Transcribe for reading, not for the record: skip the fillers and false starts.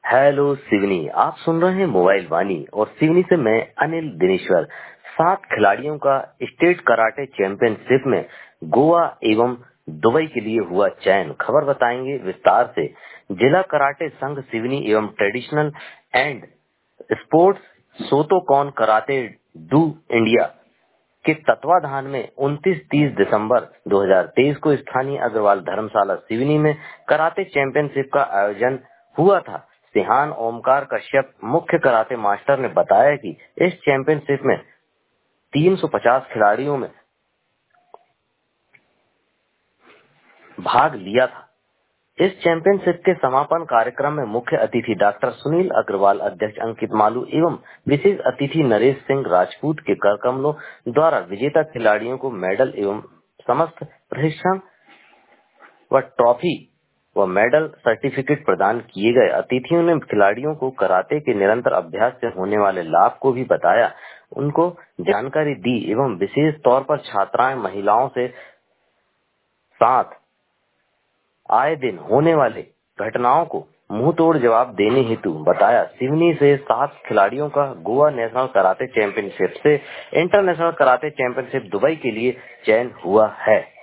Hello Seoni, आप सुन रहे हैं मोबाइल वाणी और सिवनी से मैं अनिल दिनेश्वर। 7 खिलाड़ियों का स्टेट कराटे चैंपियनशिप में गोवा एवं दुबई के लिए हुआ चयन। खबर बताएंगे विस्तार से। जिला कराटे संघ सिवनी एवं traditional and sports Shotokan karate do India के तत्वाधान में 29-30 दिसंबर 2023 को स्थानीय अग्रवाल धर्मशाला सिवनी में कराटे चैंपियनशिप का आयोजन हुआ था। सिहान ओमकार कश्यप, मुख्य कराटे मास्टर, ने बताया कि इस चैंपियनशिप में 350 खिलाड़ियों में भाग लिया था। इस चैंपियनशिप के समापन कार्यक्रम में मुख्य अतिथि डॉक्टर सुनील अग्रवाल, अध्यक्ष अंकित मालू एवं विशेष अतिथि नरेश सिंह राजपूत के कर कमलों द्वारा विजेता खिलाड़ियों को मेडल एवं समस्त प्रशिक्षण व ट्रॉफी व मेडल सर्टिफिकेट प्रदान किए गए। अतिथियों ने खिलाड़ियों को कराटे के निरंतर अभ्यास से होने वाले लाभ को भी बताया, उनको जानकारी दी एवं विशेष तौर पर छात्राएं महिलाओं से साथ आए दिन होने वाले घटनाओं को मुंह तोड़ जवाब देने हेतु बताया। सिवनी से 7 खिलाड़ियों का गोवा नेशनल कराटे चैंपियनशिप से इंटरनेशनल कराटे चैंपियनशिप दुबई के लिए चयन हुआ है।